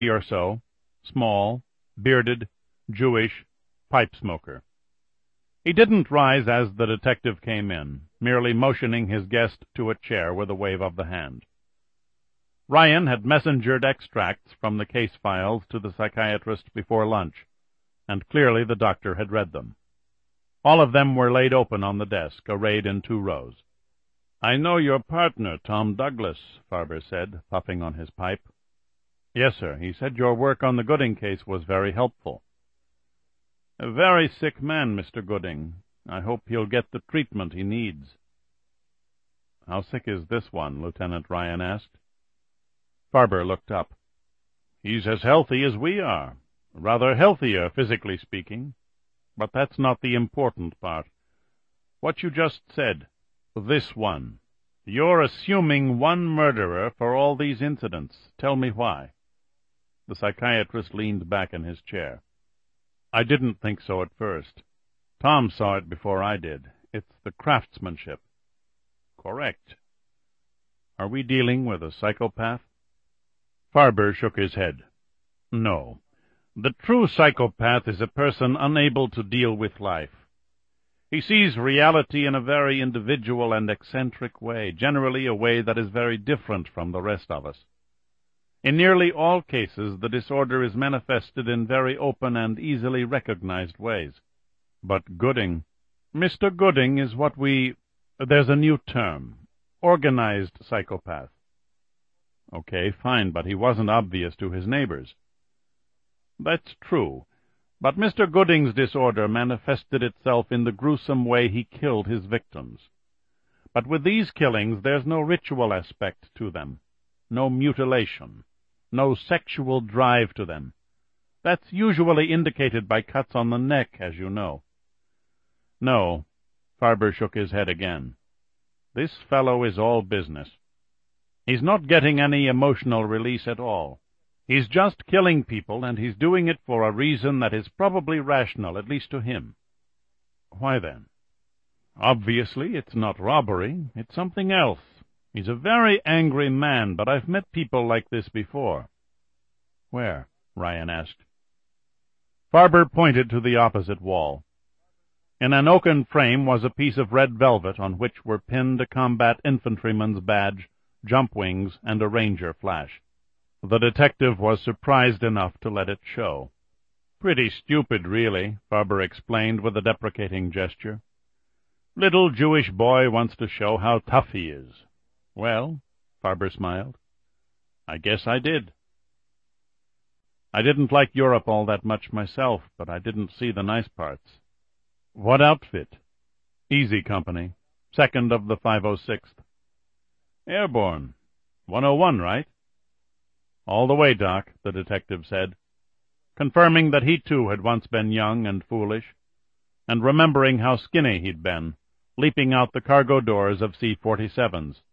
or so, small, bearded, Jewish, pipe smoker. He didn't rise as the detective came in, merely motioning his guest to a chair with a wave of the hand. Ryan had messengered extracts from the case files to the psychiatrist before lunch, and clearly the doctor had read them. All of them were laid open on the desk, arrayed in 2 rows. "I know your partner, Tom Douglas," Farber said, puffing on his pipe. "Yes, sir. He said your work on the Gooding case was very helpful." "A very sick man, Mr. Gooding. I hope he'll get the treatment he needs." "How sick is this one?" Lieutenant Ryan asked. Farber looked up. "He's as healthy as we are. Rather healthier, physically speaking. But that's not the important part. What you just said, this one. You're assuming one murderer for all these incidents. Tell me why." The psychiatrist leaned back in his chair. "I didn't think so at first. Tom saw it before I did. It's the craftsmanship." "Correct." "Are we dealing with a psychopath?" Farber shook his head. "No. The true psychopath is a person unable to deal with life. He sees reality in a very individual and eccentric way, generally a way that is very different from the rest of us. In nearly all cases, the disorder is manifested in very open and easily recognized ways. But Gooding, Mr. Gooding is what there's a new term, organized psychopath." "Okay, fine, but he wasn't obvious to his neighbors." "That's true, but Mr. Gooding's disorder manifested itself in the gruesome way he killed his victims. But with these killings there's no ritual aspect to them, no mutilation, no sexual drive to them. That's usually indicated by cuts on the neck, as you know." "No." Farber shook his head again. "This fellow is all business. He's not getting any emotional release at all. He's just killing people, and he's doing it for a reason that is probably rational, at least to him." "Why then?" "Obviously, it's not robbery. It's something else. He's a very angry man, but I've met people like this before." "Where?" Ryan asked. Farber pointed to the opposite wall. In an oaken frame was a piece of red velvet on which were pinned a combat infantryman's badge, jump wings, and a ranger flash. The detective was surprised enough to let it show. "Pretty stupid, really," Farber explained with a deprecating gesture. "Little Jewish boy wants to show how tough he is." "Well," Farber smiled, "I guess I did." "I didn't like Europe all that much myself, but I didn't see the nice parts." "What outfit?" "Easy Company, 2nd of the 506th. "Airborne. 101, right?" "All the way, Doc," the detective said, confirming that he too had once been young and foolish, and remembering how skinny he'd been, leaping out the cargo doors of C-47s.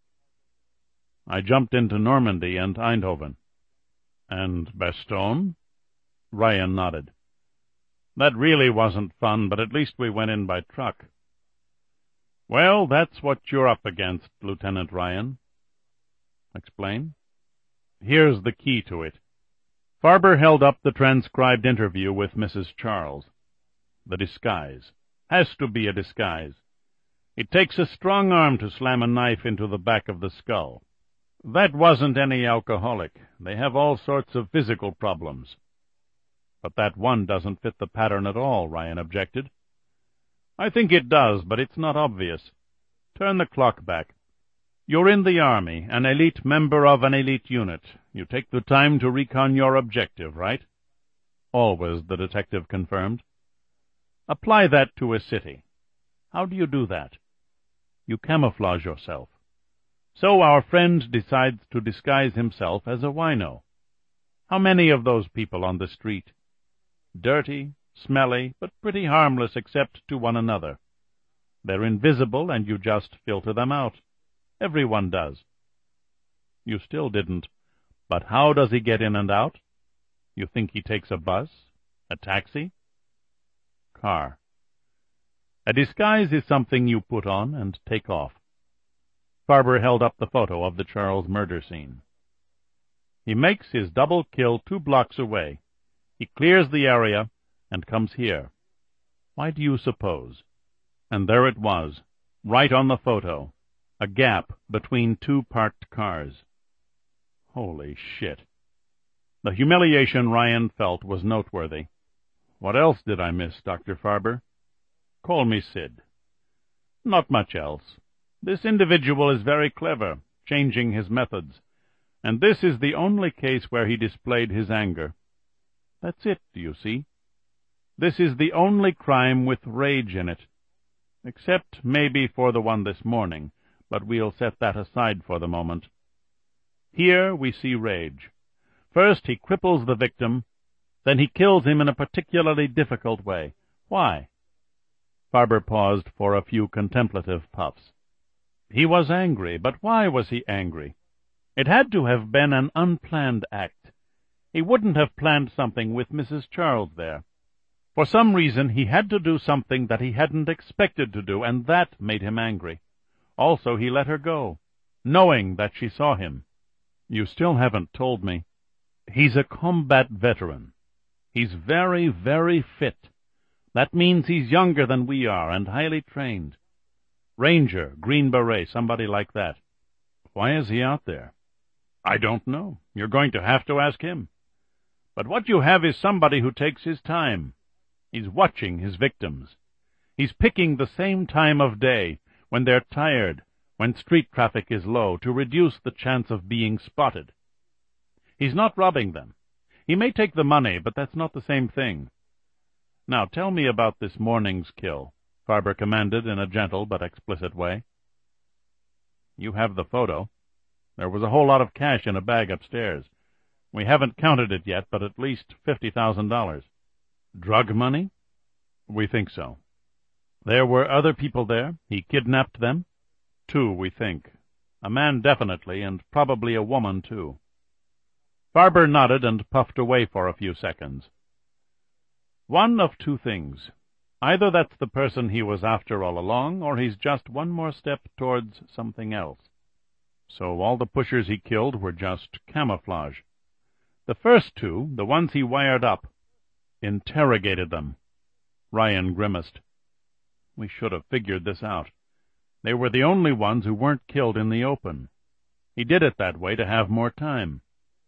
"I jumped into Normandy and Eindhoven." "And Bastogne?" Ryan nodded. "That really wasn't fun, but at least we went in by truck." "Well, that's what you're up against, Lieutenant Ryan." "Explain." "Here's the key to it." Farber held up the transcribed interview with Mrs. Charles. "The disguise. Has to be a disguise. It takes a strong arm to slam a knife into the back of the skull. That wasn't any alcoholic. They have all sorts of physical problems." "But that one doesn't fit the pattern at all," Ryan objected. "I think it does, but it's not obvious. Turn the clock back. You're in the Army, an elite member of an elite unit. You take the time to recon your objective, right?" "Always," the detective confirmed. "Apply that to a city. How do you do that?" "You camouflage yourself. So our friend decides to disguise himself as a wino. How many of those people on the street? Dirty, smelly, but pretty harmless except to one another. They're invisible, and you just filter them out. Everyone does." "You still didn't. But how does he get in and out? You think he takes a bus? A taxi?" "Car. A disguise is something you put on and take off." Farber held up the photo of the Charles murder scene. He makes his double kill 2 blocks away. He clears the area and comes here. Why do you suppose? And there it was, right on the photo, a gap between 2 parked cars. Holy shit. The humiliation Ryan felt was noteworthy. What else did I miss, Dr. Farber? Call me Sid. Not much else. This individual is very clever, changing his methods, and this is the only case where he displayed his anger. That's it, do you see? This is the only crime with rage in it, except maybe for the one this morning, but we'll set that aside for the moment. Here we see rage. First he cripples the victim, then he kills him in a particularly difficult way. Why? Farber paused for a few contemplative puffs. He was angry, but why was he angry? It had to have been an unplanned act. He wouldn't have planned something with Mrs. Charles there. For some reason he had to do something that he hadn't expected to do, and that made him angry. Also, he let her go, knowing that she saw him. You still haven't told me. He's a combat veteran. He's very, very fit. That means he's younger than we are and highly trained. Ranger, Green Beret, somebody like that. Why is he out there? I don't know. You're going to have to ask him. But what you have is somebody who takes his time. He's watching his victims. He's picking the same time of day, when they're tired, when street traffic is low, to reduce the chance of being spotted. He's not robbing them. He may take the money, but that's not the same thing. Now tell me about this morning's kill, Farber commanded in a gentle but explicit way. You have the photo. There was a whole lot of cash in a bag upstairs. We haven't counted it yet, but at least $50,000. Drug money? We think so. There were other people there? He kidnapped them? 2, we think. A man definitely, and probably a woman, too. Farber nodded and puffed away for a few seconds. One of 2 things. Either that's the person he was after all along, or he's just one more step towards something else. So all the pushers he killed were just camouflage. The first 2, the ones he wired up, interrogated them. Ryan grimaced. We should have figured this out. They were the only ones who weren't killed in the open. He did it that way to have more time.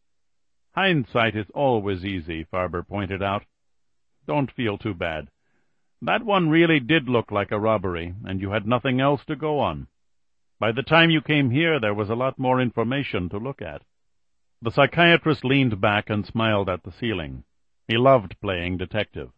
Hindsight is always easy, Farber pointed out. Don't feel too bad. That one really did look like a robbery, and you had nothing else to go on. By the time you came here, there was a lot more information to look at. The psychiatrist leaned back and smiled at the ceiling. He loved playing detective.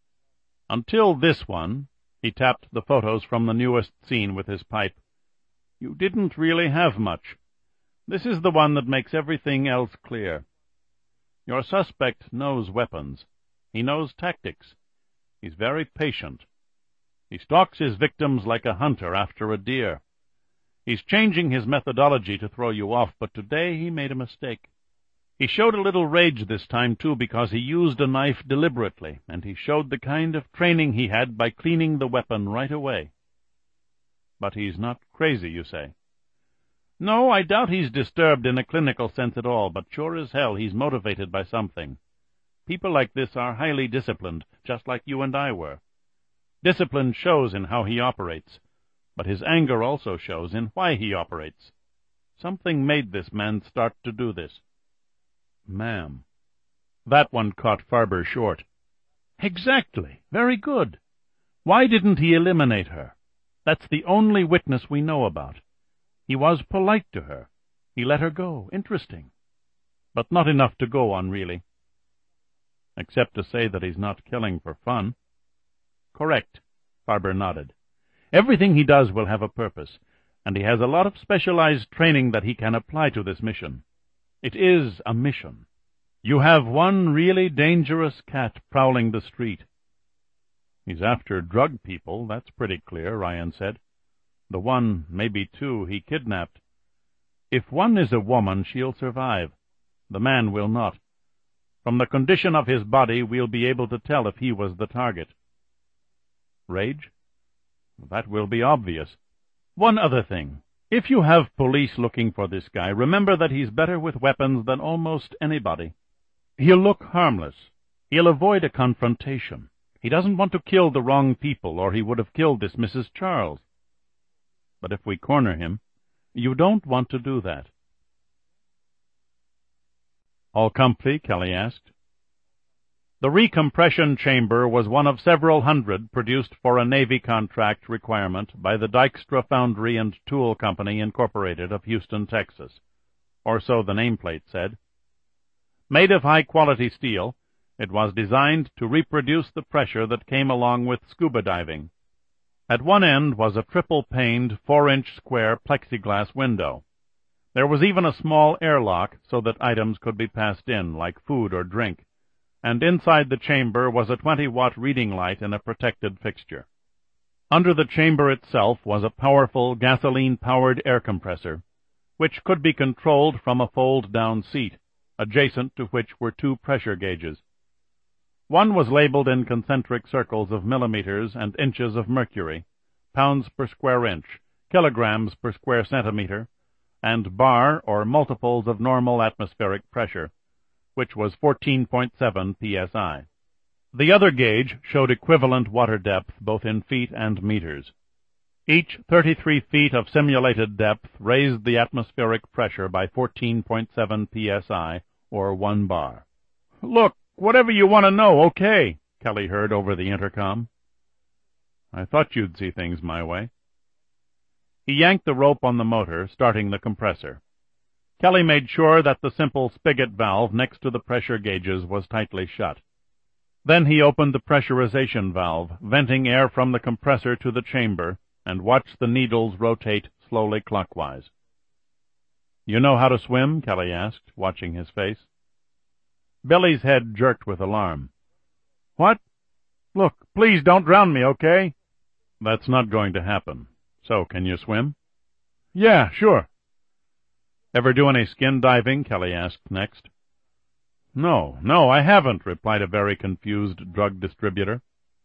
Until this one, he tapped the photos from the newest scene with his pipe. You didn't really have much. This is the one that makes everything else clear. Your suspect knows weapons. He knows tactics. He's very patient. He stalks his victims like a hunter after a deer. He's changing his methodology to throw you off, but today he made a mistake. He showed a little rage this time, too, because he used a knife deliberately, and he showed the kind of training he had by cleaning the weapon right away. But he's not crazy, you say? No, I doubt he's disturbed in a clinical sense at all, but sure as hell he's motivated by something. People like this are highly disciplined, just like you and I were. Discipline shows in how he operates, but his anger also shows in why he operates. Something made this man start to do this. Ma'am. That one caught Farber short. Exactly. Very good. Why didn't he eliminate her? That's the only witness we know about. He was polite to her. He let her go. Interesting. But not enough to go on, really. Except to say that he's not killing for fun. Correct. Farber nodded. Everything he does will have a purpose, and he has a lot of specialized training that he can apply to this mission. It is a mission. You have one really dangerous cat prowling the street. He's after drug people, that's pretty clear, Ryan said. The one, maybe 2, he kidnapped. If one is a woman, she'll survive. The man will not. From the condition of his body, we'll be able to tell if he was the target. Rage? That will be obvious. One other thing. If you have police looking for this guy, remember that he's better with weapons than almost anybody. He'll look harmless. He'll avoid a confrontation. He doesn't want to kill the wrong people, or he would have killed this Mrs. Charles. But if we corner him, you don't want to do that. All comfy? Kelly asked. The recompression chamber was one of several hundred produced for a Navy contract requirement by the Dykstra Foundry and Tool Company, Incorporated, of Houston, Texas, or so the nameplate said. Made of high-quality steel, it was designed to reproduce the pressure that came along with scuba diving. At one end was a triple-paned, 4-inch square plexiglass window. There was even a small airlock so that items could be passed in, like food or drink, and inside the chamber was a 20-watt reading light in a protected fixture. Under the chamber itself was a powerful gasoline-powered air compressor, which could be controlled from a fold-down seat, adjacent to which were 2 pressure gauges. One was labeled in concentric circles of millimeters and inches of mercury, pounds per square inch, kilograms per square centimeter, and bar or multiples of normal atmospheric pressure, which was 14.7 psi. The other gauge showed equivalent water depth both in feet and meters. Each 33 feet of simulated depth raised the atmospheric pressure by 14.7 psi, or 1 bar. "Look, whatever you want to know, okay," Kelly heard over the intercom. "I thought you'd see things my way." He yanked the rope on the motor, starting the compressor. Kelly made sure that the simple spigot valve next to the pressure gauges was tightly shut. Then he opened the pressurization valve, venting air from the compressor to the chamber, and watched the needles rotate slowly clockwise. "You know how to swim?" Kelly asked, watching his face. Billy's head jerked with alarm. "What? Look, please don't drown me, okay?" "That's not going to happen. So, can you swim?" "Yeah, sure." "Ever do any skin diving?" Kelly asked next. No, I haven't," replied a very confused drug distributor.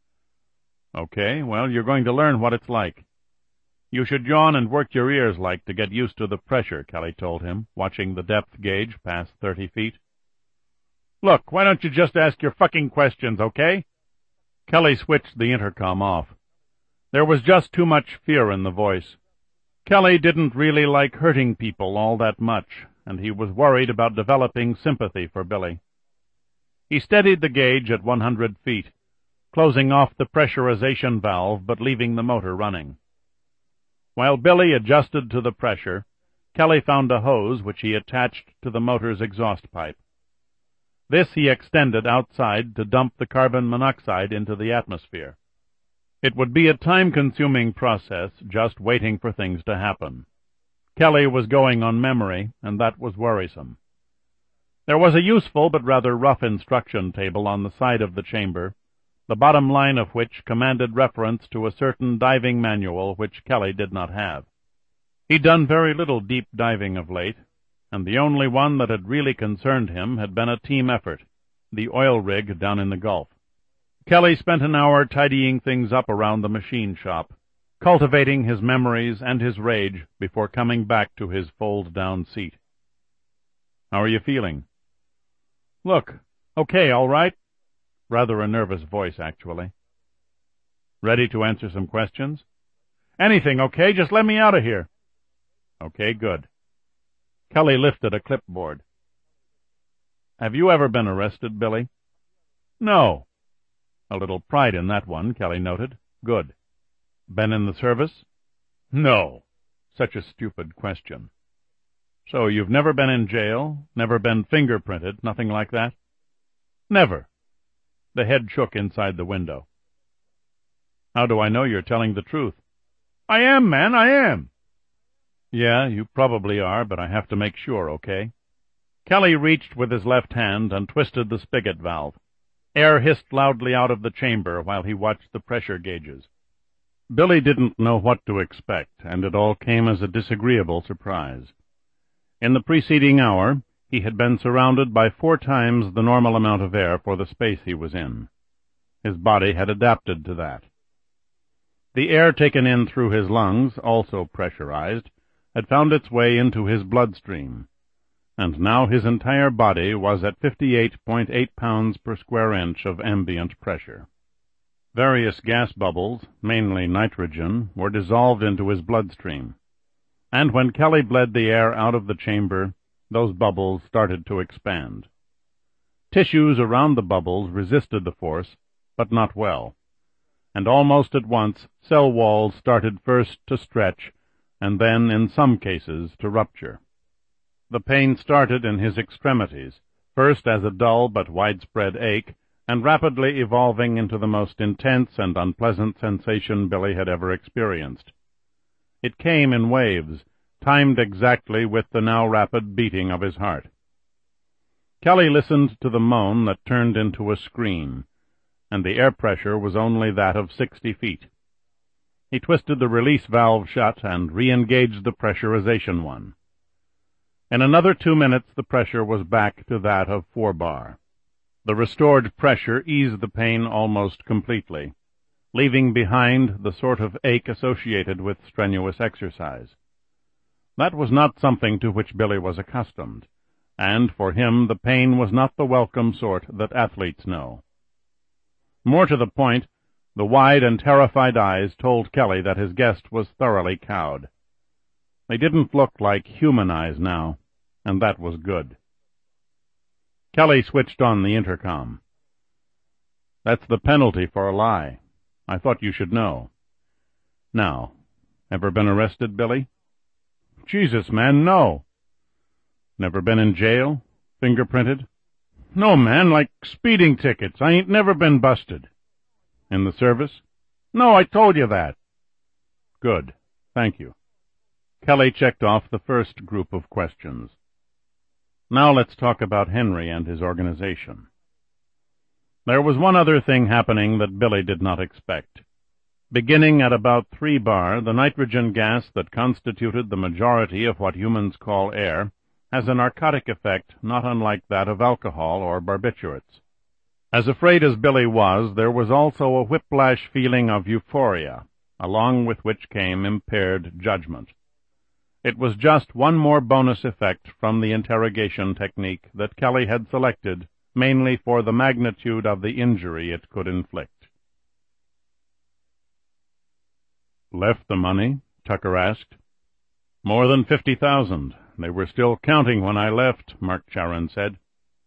"Okay, well, you're going to learn what it's like. You should yawn and work your ears like to get used to the pressure," Kelly told him, watching the depth gauge pass 30 feet. "Look, why don't you just ask your fucking questions, okay?" Kelly switched the intercom off. There was just too much fear in the voice. Kelly didn't really like hurting people all that much, and he was worried about developing sympathy for Billy. He steadied the gauge at 100 feet, closing off the pressurization valve but leaving the motor running. While Billy adjusted to the pressure, Kelly found a hose which he attached to the motor's exhaust pipe. This he extended outside to dump the carbon monoxide into the atmosphere. It would be a time-consuming process, just waiting for things to happen. Kelly was going on memory, and that was worrisome. There was a useful but rather rough instruction table on the side of the chamber, the bottom line of which commanded reference to a certain diving manual which Kelly did not have. He'd done very little deep diving of late, and the only one that had really concerned him had been a team effort, the oil rig down in the Gulf. Kelly spent an hour tidying things up around the machine shop, cultivating his memories and his rage before coming back to his fold-down seat. "How are you feeling?" "Look, okay, all right." Rather a nervous voice, actually. "Ready to answer some questions?" "Anything, okay? Just let me out of here." "Okay, good." Kelly lifted a clipboard. "Have you ever been arrested, Billy?" "No." A little pride in that one, Kelly noted. "Good." "Been in the service?" "No." Such a stupid question. "So you've never been in jail, never been fingerprinted, nothing like that?" "Never." The head shook inside the window. "How do I know you're telling the truth?" "I am, man, I am." "Yeah, you probably are, but I have to make sure, okay?" Kelly reached with his left hand and twisted the spigot valve. Air hissed loudly out of the chamber while he watched the pressure gauges. Billy didn't know what to expect, and it all came as a disagreeable surprise. In the preceding hour, he had been surrounded by 4 times the normal amount of air for the space he was in. His body had adapted to that. The air taken in through his lungs, also pressurized, had found its way into his bloodstream, and now his entire body was at 58.8 pounds per square inch of ambient pressure. Various gas bubbles, mainly nitrogen, were dissolved into his bloodstream, and when Kelly bled the air out of the chamber, those bubbles started to expand. Tissues around the bubbles resisted the force, but not well, and almost at once cell walls started first to stretch, and then, in some cases, to rupture. The pain started in his extremities, first as a dull but widespread ache, and rapidly evolving into the most intense and unpleasant sensation Billy had ever experienced. It came in waves, timed exactly with the now rapid beating of his heart. Kelly listened to the moan that turned into a scream, and the air pressure was only that of 60 feet. He twisted the release valve shut and re-engaged the pressurization one. In another 2 minutes the pressure was back to that of 4 bar. The restored pressure eased the pain almost completely, leaving behind the sort of ache associated with strenuous exercise. That was not something to which Billy was accustomed, and for him the pain was not the welcome sort that athletes know. More to the point, the wide and terrified eyes told Kelly that his guest was thoroughly cowed. They didn't look like human eyes now, and that was good. Kelly switched on the intercom. "That's the penalty for a lie. I thought you should know. Now, ever been arrested, Billy?" "Jesus, man, no." "Never been in jail? Fingerprinted?" "No, man, like speeding tickets. I ain't never been busted." "In the service?" "No, I told you that." "Good. Thank you." Kelly checked off the first group of questions. Now let's talk about Henry and his organization. There was one other thing happening that Billy did not expect. Beginning at about 3 bar, the nitrogen gas that constituted the majority of what humans call air has a narcotic effect not unlike that of alcohol or barbiturates. As afraid as Billy was, there was also a whiplash feeling of euphoria, along with which came impaired judgment. It was just one more bonus effect from the interrogation technique that Kelly had selected mainly for the magnitude of the injury it could inflict. "Left the money?" Tucker asked. "More than 50,000. They were still counting when I left," Mark Charon said.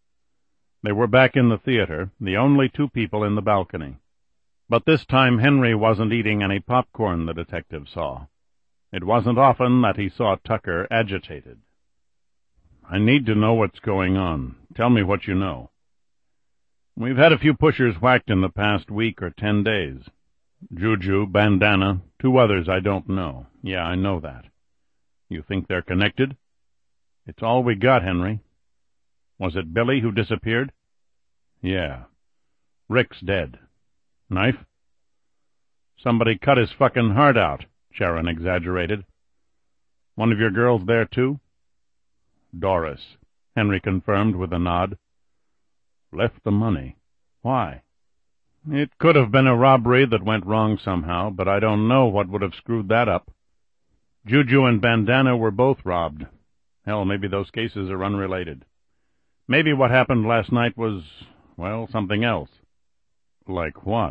They were back in the theater, the only 2 people in the balcony. But this time Henry wasn't eating any popcorn, the detective saw. It wasn't often that he saw Tucker agitated. "I need to know what's going on. Tell me what you know." "We've had a few pushers whacked in the past week or 10 days. Juju, Bandana, 2 others I don't know. Yeah, I know that." "You think they're connected?" "It's all we got, Henry." "Was it Billy who disappeared?" "Yeah. Rick's dead." "Knife?" "Somebody cut his fucking heart out," Charon exaggerated. "One of your girls there, too?" "Doris," Henry confirmed with a nod. "Left the money. Why?" "It could have been a robbery that went wrong somehow, but I don't know what would have screwed that up. Juju and Bandana were both robbed. Hell, maybe those cases are unrelated. Maybe what happened last night was, well, something else." "Like what?"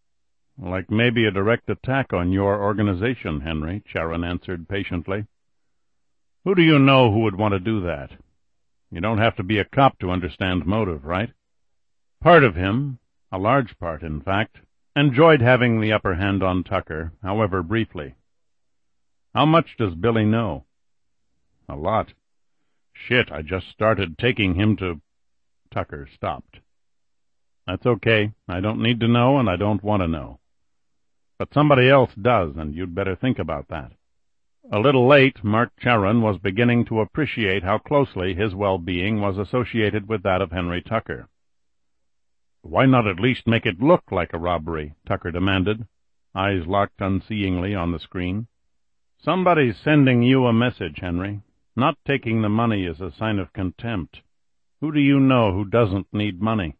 "Like maybe a direct attack on your organization, Henry," Charon answered patiently. "Who do you know who would want to do that? You don't have to be a cop to understand motive, right?" Part of him, a large part, in fact, enjoyed having the upper hand on Tucker, however briefly. "How much does Billy know?" "A lot. Shit, I just started taking him to—" Tucker stopped. "That's okay. I don't need to know, and I don't want to know. But somebody else does, and you'd better think about that." A little late, Mark Charon was beginning to appreciate how closely his well-being was associated with that of Henry Tucker. "Why not at least make it look like a robbery?" Tucker demanded, eyes locked unseeingly on the screen. "Somebody's sending you a message, Henry. Not taking the money is a sign of contempt. Who do you know who doesn't need money?"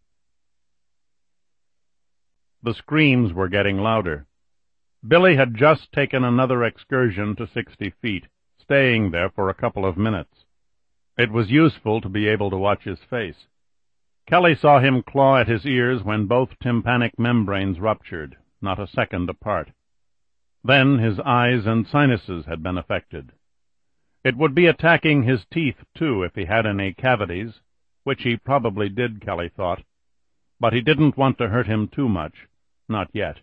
The screams were getting louder. Billy had just taken another excursion to 60 feet, staying there for a couple of minutes. It was useful to be able to watch his face. Kelly saw him claw at his ears when both tympanic membranes ruptured, not a second apart. Then his eyes and sinuses had been affected. It would be attacking his teeth, too, if he had any cavities, which he probably did, Kelly thought, but he didn't want to hurt him too much, not yet.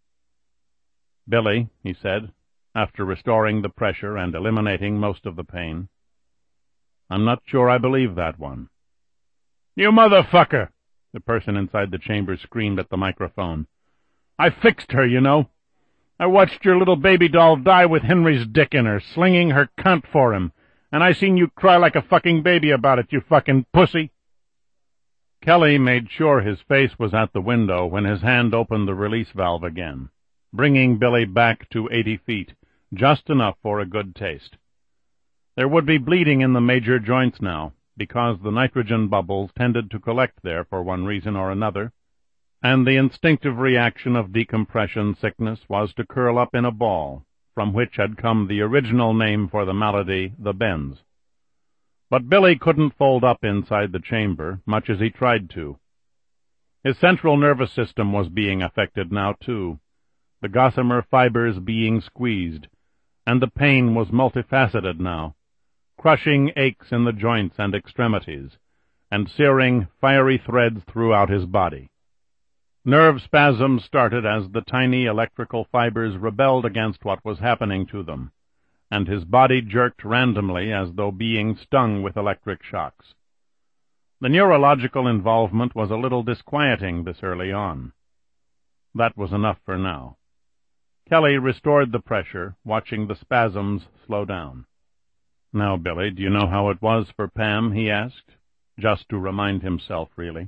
"Billy," he said, after restoring the pressure and eliminating most of the pain, "I'm not sure I believe that one." "You motherfucker!" the person inside the chamber screamed at the microphone. "I fixed her, you know. I watched your little baby doll die with Henry's dick in her, slinging her cunt for him, and I seen you cry like a fucking baby about it, you fucking pussy." Kelly made sure his face was at the window when his hand opened the release valve again, bringing Billy back to 80 feet, just enough for a good taste. There would be bleeding in the major joints now, because the nitrogen bubbles tended to collect there for one reason or another, and the instinctive reaction of decompression sickness was to curl up in a ball, from which had come the original name for the malady, the bends. But Billy couldn't fold up inside the chamber, much as he tried to. His central nervous system was being affected now, too, the gossamer fibers being squeezed, and the pain was multifaceted now, crushing aches in the joints and extremities, and searing fiery threads throughout his body. Nerve spasms started as the tiny electrical fibers rebelled against what was happening to them, and his body jerked randomly as though being stung with electric shocks. The neurological involvement was a little disquieting this early on. That was enough for now. Kelly restored the pressure, watching the spasms slow down. "Now, Billy, do you know how it was for Pam?" he asked, just to remind himself, really.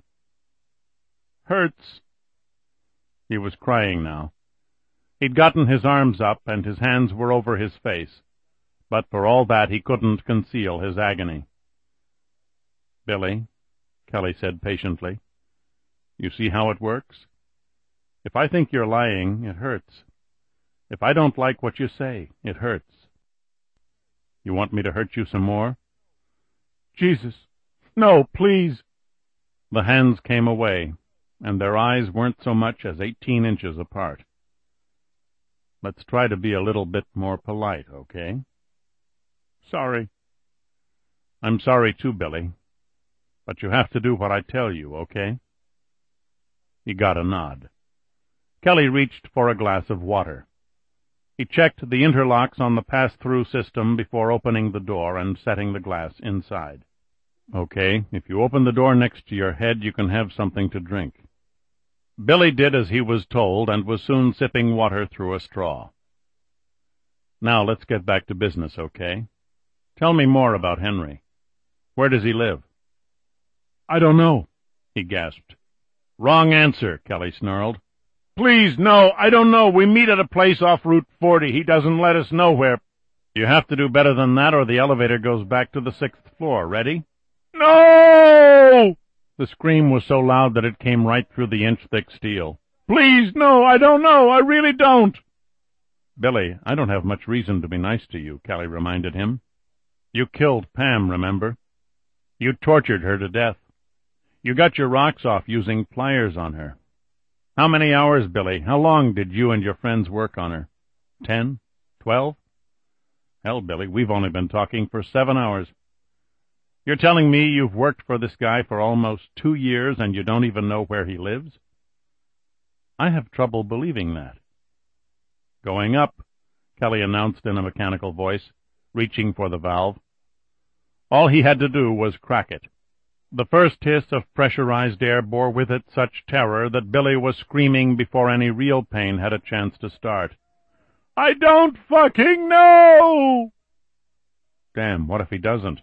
"Hurts." He was crying now. He'd gotten his arms up, and his hands were over his face, but for all that he couldn't conceal his agony. "Billy," Kelly said patiently, "you see how it works? If I think you're lying, it hurts. If I don't like what you say, it hurts. You want me to hurt you some more?" "Jesus, no, please." The hands came away, and their eyes weren't so much as 18 inches apart. "Let's try to be a little bit more polite, okay?" "Sorry." "I'm sorry too, Billy. But you have to do what I tell you, okay?" He got a nod. Kelly reached for a glass of water. He checked the interlocks on the pass-through system before opening the door and setting the glass inside. "Okay, if you open the door next to your head, you can have something to drink." Billy did as he was told and was soon sipping water through a straw. "Now let's get back to business, okay? Tell me more about Henry. Where does he live?" "I don't know," he gasped. "Wrong answer," Kelly snarled. "Please, no, I don't know. We meet at a place off Route 40. He doesn't let us know where." "You have to do better than that, or the elevator goes back to the 6th floor. Ready?" "No!" The scream was so loud that it came right through the inch-thick steel. "Please, no, I don't know. I really don't." "Billy, I don't have much reason to be nice to you," Kelly reminded him. "You killed Pam, remember? You tortured her to death. You got your rocks off using pliers on her. How many hours, Billy? How long did you and your friends work on her? 10? 12? Hell, Billy, we've only been talking for 7 hours. You're telling me you've worked for this guy for almost 2 years and you don't even know where he lives?" "I have trouble believing that." "Going up," Kelly announced in a mechanical voice, reaching for the valve. All he had to do was crack it. The first hiss of pressurized air bore with it such terror that Billy was screaming before any real pain had a chance to start. "I don't fucking know!" Damn, what if he doesn't?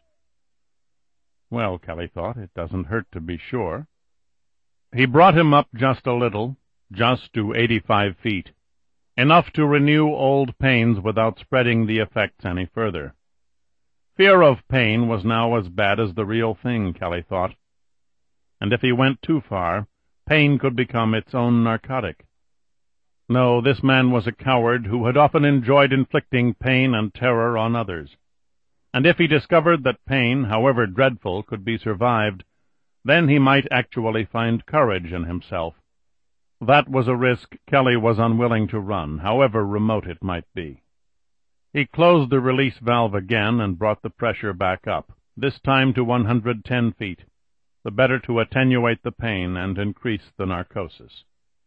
Well, Kelly thought, it doesn't hurt to be sure. He brought him up just a little, just to 85 feet, enough to renew old pains without spreading the effects any further. Fear of pain was now as bad as the real thing, Kelly thought. And if he went too far, pain could become its own narcotic. No, this man was a coward who had often enjoyed inflicting pain and terror on others. And if he discovered that pain, however dreadful, could be survived, then he might actually find courage in himself. That was a risk Kelly was unwilling to run, however remote it might be. He closed the release valve again and brought the pressure back up, this time to 110 feet, the better to attenuate the pain and increase the narcosis.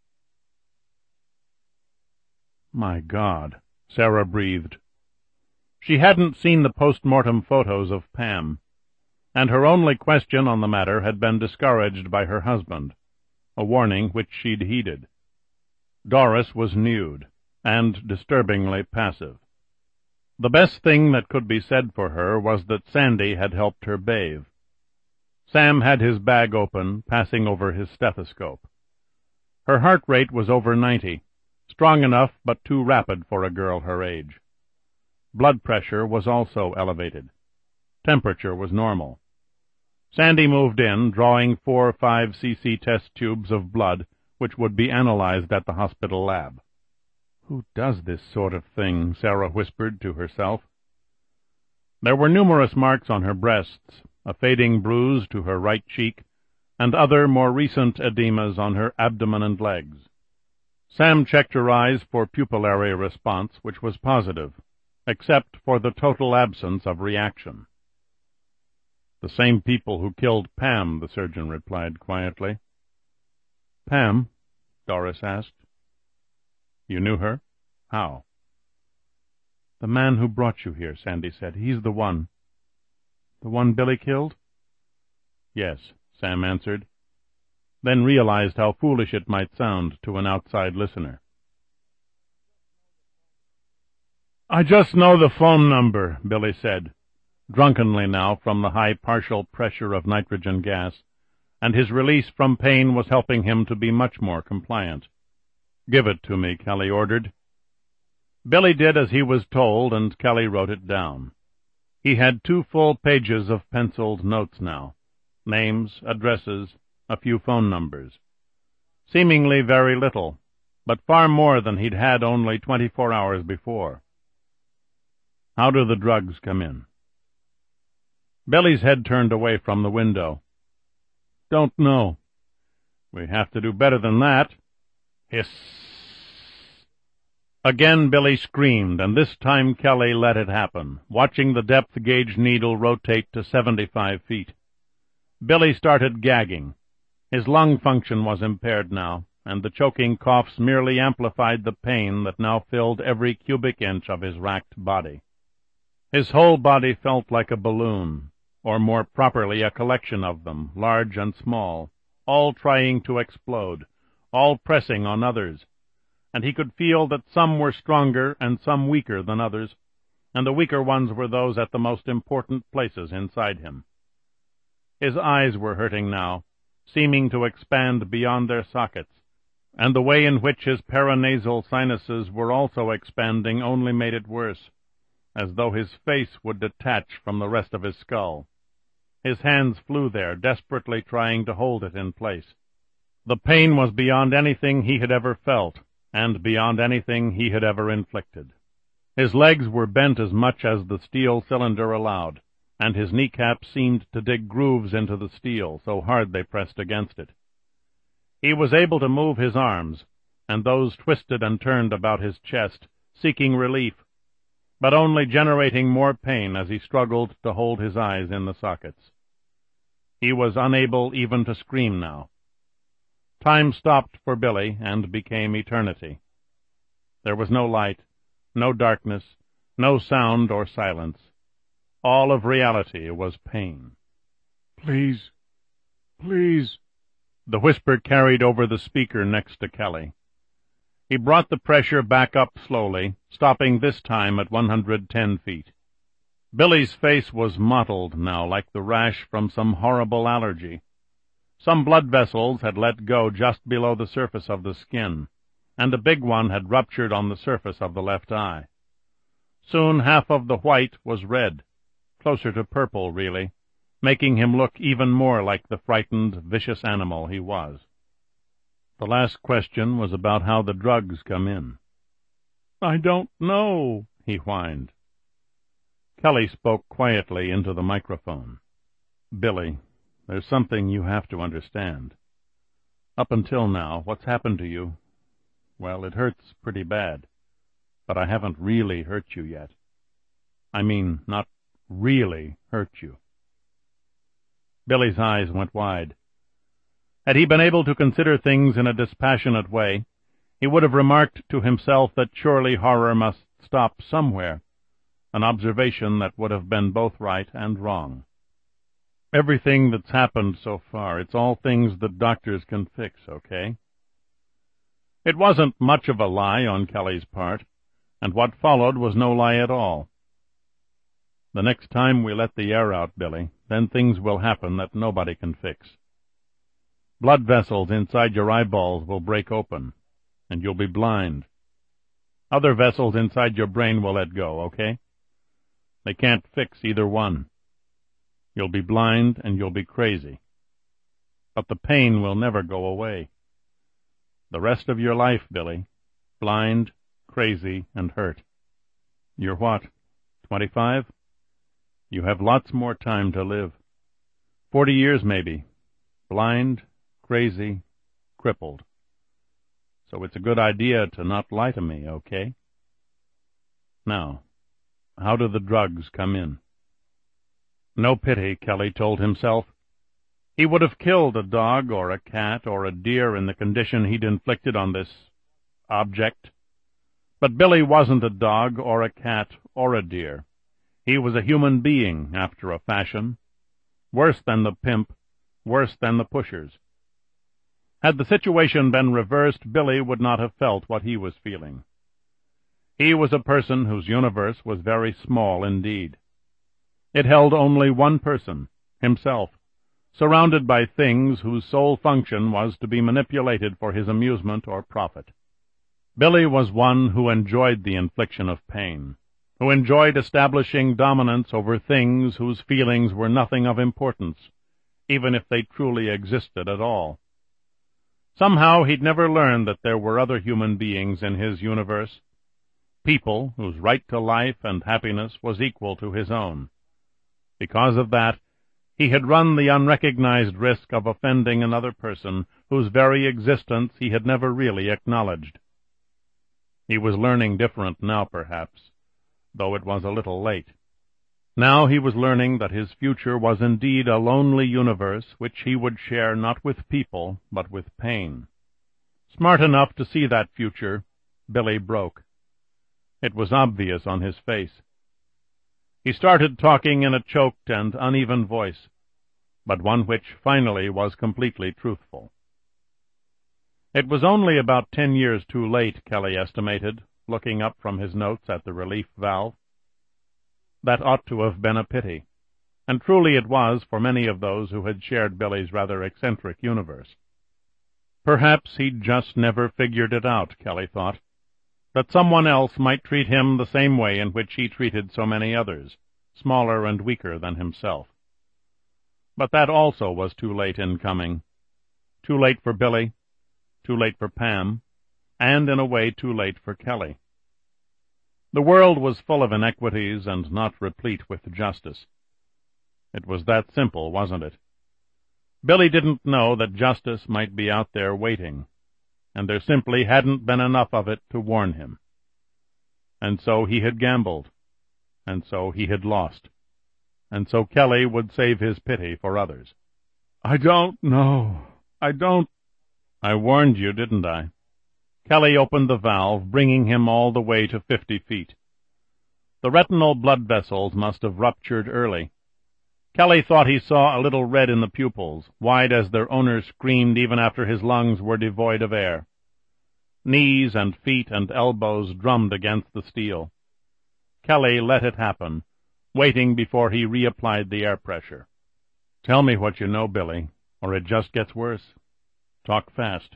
"My God," Sarah breathed. She hadn't seen the post-mortem photos of Pam, and her only question on the matter had been discouraged by her husband, a warning which she'd heeded. Doris was nude, and disturbingly passive. The best thing that could be said for her was that Sandy had helped her bathe. Sam had his bag open, passing over his stethoscope. Her heart rate was over 90, strong enough but too rapid for a girl her age. Blood pressure was also elevated. Temperature was normal. Sandy moved in, drawing 4 5cc test tubes of blood, which would be analyzed at the hospital lab. "Who does this sort of thing?" Sarah whispered to herself. There were numerous marks on her breasts, a fading bruise to her right cheek, and other more recent edemas on her abdomen and legs. Sam checked her eyes for pupillary response, which was positive, except for the total absence of reaction. "The same people who killed Pam," the surgeon replied quietly. "Pam?" Doris asked. "You knew her? How?" "The man who brought you here," Sandy said. "He's the one." "The one Billy killed?" "Yes," Sam answered, then realized how foolish it might sound to an outside listener. "I just know the phone number," Billy said, drunkenly now from the high partial pressure of nitrogen gas, and his release from pain was helping him to be much more compliant. "Give it to me," Kelly ordered. Billy did as he was told, and Kelly wrote it down. He had 2 full pages of penciled notes now, names, addresses, a few phone numbers. Seemingly very little, but far more than he'd had only 24 hours before. "How do the drugs come in?" Billy's head turned away from the window. "Don't know." "We have to do better than that." Hiss. Again Billy screamed, and this time Kelly let it happen, watching the depth gauge needle rotate to 75 feet. Billy started gagging. His lung function was impaired now, and the choking coughs merely amplified the pain that now filled every cubic inch of his racked body. His whole body felt like a balloon, or more properly a collection of them, large and small, all trying to explode, all pressing on others, and he could feel that some were stronger and some weaker than others, and the weaker ones were those at the most important places inside him. His eyes were hurting now, seeming to expand beyond their sockets, and the way in which his paranasal sinuses were also expanding only made it worse, as though his face would detach from the rest of his skull. His hands flew there, desperately trying to hold it in place. The pain was beyond anything he had ever felt, and beyond anything he had ever inflicted. His legs were bent as much as the steel cylinder allowed, and his kneecaps seemed to dig grooves into the steel, so hard they pressed against it. He was able to move his arms, and those twisted and turned about his chest, seeking relief, but only generating more pain as he struggled to hold his eyes in the sockets. He was unable even to scream now. Time stopped for Billy and became eternity. There was no light, no darkness, no sound or silence. All of reality was pain. "Please, please," the whisper carried over the speaker next to Kelly. He brought the pressure back up slowly, stopping this time at 110 feet. Billy's face was mottled now, like the rash from some horrible allergy. Some blood vessels had let go just below the surface of the skin, and a big one had ruptured on the surface of the left eye. Soon half of the white was red, closer to purple, really, making him look even more like the frightened, vicious animal he was. The last question was about how the drugs come in. "I don't know," he whined. Kelly spoke quietly into the microphone. "Billy, there's something you have to understand. Up until now, what's happened to you, well, it hurts pretty bad, but I haven't really hurt you yet. I mean, not really hurt you." Billy's eyes went wide. Had he been able to consider things in a dispassionate way, he would have remarked to himself that surely horror must stop somewhere, an observation that would have been both right and wrong. "Everything that's happened so far, it's all things that doctors can fix, okay?" It wasn't much of a lie on Kelly's part, and what followed was no lie at all. "The next time we let the air out, Billy, then things will happen that nobody can fix. Blood vessels inside your eyeballs will break open, and you'll be blind. Other vessels inside your brain will let go, okay? They can't fix either one. You'll be blind and you'll be crazy. But the pain will never go away. The rest of your life, Billy, blind, crazy, and hurt. You're what, 25? You have lots more time to live. 40 years, maybe. Blind, crazy, crippled. So it's a good idea to not lie to me, okay? Now, how do the drugs come in?" No pity, Kelly told himself. He would have killed a dog or a cat or a deer in the condition he'd inflicted on this object. But Billy wasn't a dog or a cat or a deer. He was a human being, after a fashion. Worse than the pimp, worse than the pushers. Had the situation been reversed, Billy would not have felt what he was feeling. He was a person whose universe was very small indeed. It held only one person, himself, surrounded by things whose sole function was to be manipulated for his amusement or profit. Billy was one who enjoyed the infliction of pain, who enjoyed establishing dominance over things whose feelings were nothing of importance, even if they truly existed at all. Somehow he'd never learned that there were other human beings in his universe, people whose right to life and happiness was equal to his own. Because of that, he had run the unrecognized risk of offending another person whose very existence he had never really acknowledged. He was learning different now, perhaps, though it was a little late. Now he was learning that his future was indeed a lonely universe which he would share not with people, but with pain. Smart enough to see that future, Billy broke. It was obvious on his face. He started talking in a choked and uneven voice, but one which finally was completely truthful. It was only about 10 years too late, Kelly estimated, looking up from his notes at the relief valve. That ought to have been a pity, and truly it was for many of those who had shared Billy's rather eccentric universe. Perhaps he'd just never figured it out, Kelly thought, that someone else might treat him the same way in which he treated so many others, smaller and weaker than himself. But that also was too late in coming. Too late for Billy, too late for Pam, and in a way too late for Kelly. The world was full of inequities and not replete with justice. It was that simple, wasn't it? Billy didn't know that justice might be out there waiting, and there simply hadn't been enough of it to warn him. And so he had gambled, and so he had lost, and so Kelly would save his pity for others. "I don't know. I warned you, didn't I?" Kelly opened the valve, bringing him all the way to 50 feet. The retinal blood vessels must have ruptured early. Kelly thought he saw a little red in the pupils, wide as their owner screamed even after his lungs were devoid of air. Knees and feet and elbows drummed against the steel. Kelly let it happen, waiting before he reapplied the air pressure. "Tell me what you know, Billy, or it just gets worse. Talk fast."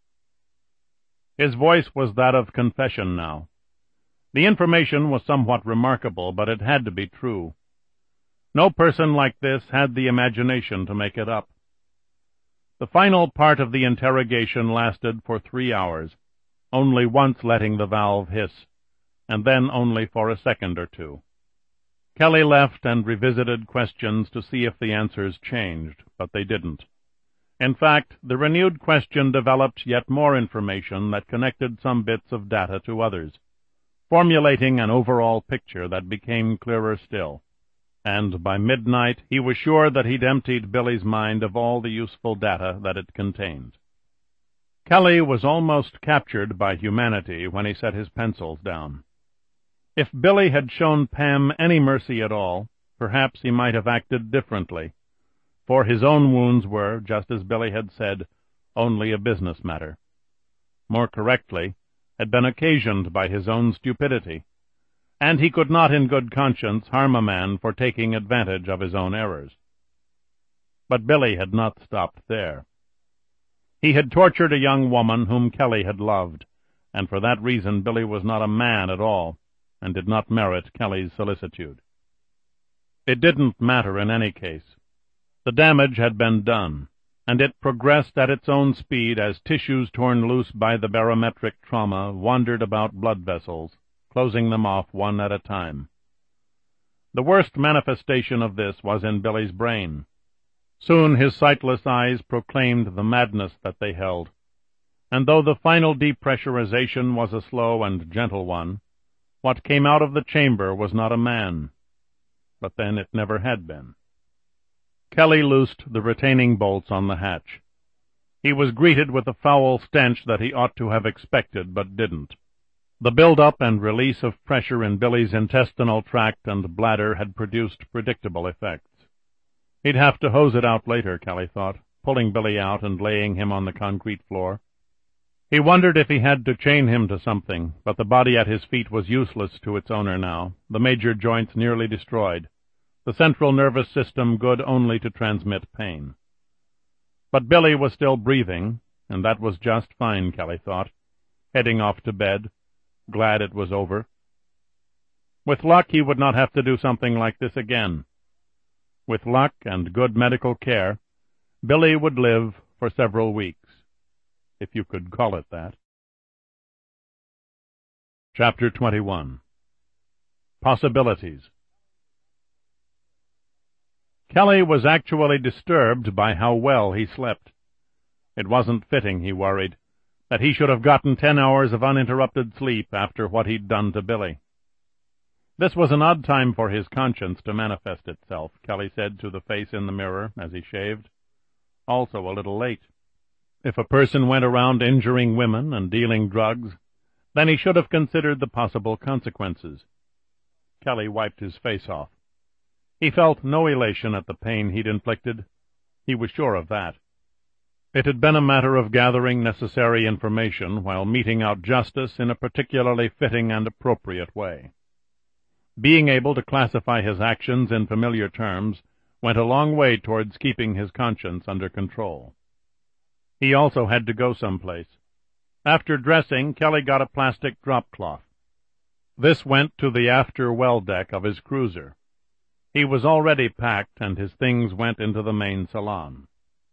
His voice was that of confession now. The information was somewhat remarkable, but it had to be true. No person like this had the imagination to make it up. The final part of the interrogation lasted for 3 hours, only once letting the valve hiss, and then only for a second or two. Kelly left and revisited questions to see if the answers changed, but they didn't. In fact, the renewed question developed yet more information that connected some bits of data to others, formulating an overall picture that became clearer still. And by midnight he was sure that he'd emptied Billy's mind of all the useful data that it contained. Kelly was almost captured by humanity when he set his pencils down. If Billy had shown Pam any mercy at all, perhaps he might have acted differently, for his own wounds were, just as Billy had said, only a business matter. More correctly, had been occasioned by his own stupidity, and he could not in good conscience harm a man for taking advantage of his own errors. But Billy had not stopped there. He had tortured a young woman whom Kelly had loved, and for that reason Billy was not a man at all, and did not merit Kelly's solicitude. It didn't matter in any case. The damage had been done, and it progressed at its own speed as tissues torn loose by the barometric trauma wandered about blood vessels, closing them off one at a time. The worst manifestation of this was in Billy's brain. Soon his sightless eyes proclaimed the madness that they held, and though the final depressurization was a slow and gentle one, what came out of the chamber was not a man. But then it never had been. Kelly loosed the retaining bolts on the hatch. He was greeted with a foul stench that he ought to have expected, but didn't. The build-up and release of pressure in Billy's intestinal tract and bladder had produced predictable effects. He'd have to hose it out later, Kelly thought, pulling Billy out and laying him on the concrete floor. He wondered if he had to chain him to something, but the body at his feet was useless to its owner now, the major joints nearly destroyed, the central nervous system good only to transmit pain. But Billy was still breathing, and that was just fine, Kelly thought, heading off to bed, glad it was over. With luck, he would not have to do something like this again. With luck and good medical care, Billy would live for several weeks, if you could call it that. Chapter 21. Possibilities. Kelly was actually disturbed by how well he slept. It wasn't fitting, he worried, that he should have gotten 10 hours of uninterrupted sleep after what he'd done to Billy. This was an odd time for his conscience to manifest itself, Kelly said to the face in the mirror as he shaved. Also a little late. If a person went around injuring women and dealing drugs, then he should have considered the possible consequences. Kelly wiped his face off. He felt no elation at the pain he'd inflicted. He was sure of that. It had been a matter of gathering necessary information while meting out justice in a particularly fitting and appropriate way. Being able to classify his actions in familiar terms went a long way towards keeping his conscience under control. He also had to go someplace. After dressing, Kelly got a plastic drop cloth. This went to the after well deck of his cruiser. He was already packed, and his things went into the main salon.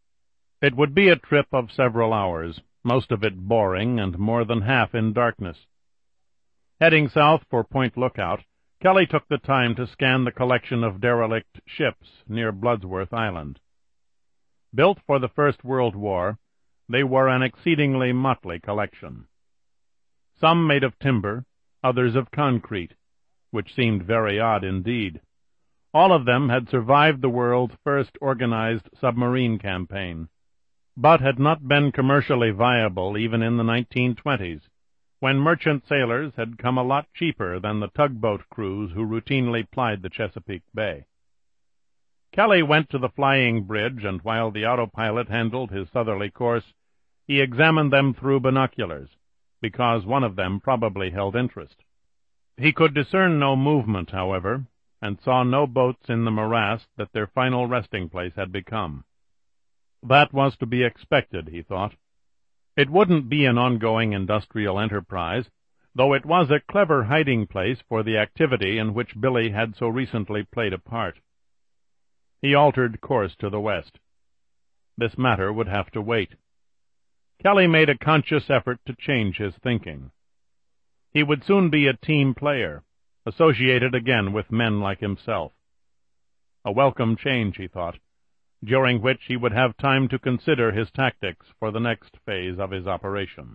It would be a trip of several hours, most of it boring and more than half in darkness. Heading south for Point Lookout, Kelly took the time to scan the collection of derelict ships near Bloodsworth Island. Built for the First World War, they were an exceedingly motley collection. Some made of timber, others of concrete, which seemed very odd indeed. All of them had survived the world's first organized submarine campaign, but had not been commercially viable even in the 1920s, when merchant sailors had come a lot cheaper than the tugboat crews who routinely plied the Chesapeake Bay. Kelly went to the flying bridge, and while the autopilot handled his southerly course, he examined them through binoculars, because one of them probably held interest. He could discern no movement, however, and saw no boats in the morass that their final resting place had become. That was to be expected, he thought. It wouldn't be an ongoing industrial enterprise, though it was a clever hiding place for the activity in which Billy had so recently played a part. He altered course to the west. This matter would have to wait. Kelly made a conscious effort to change his thinking. He would soon be a team player, associated again with men like himself. A welcome change, he thought, during which he would have time to consider his tactics for the next phase of his operation.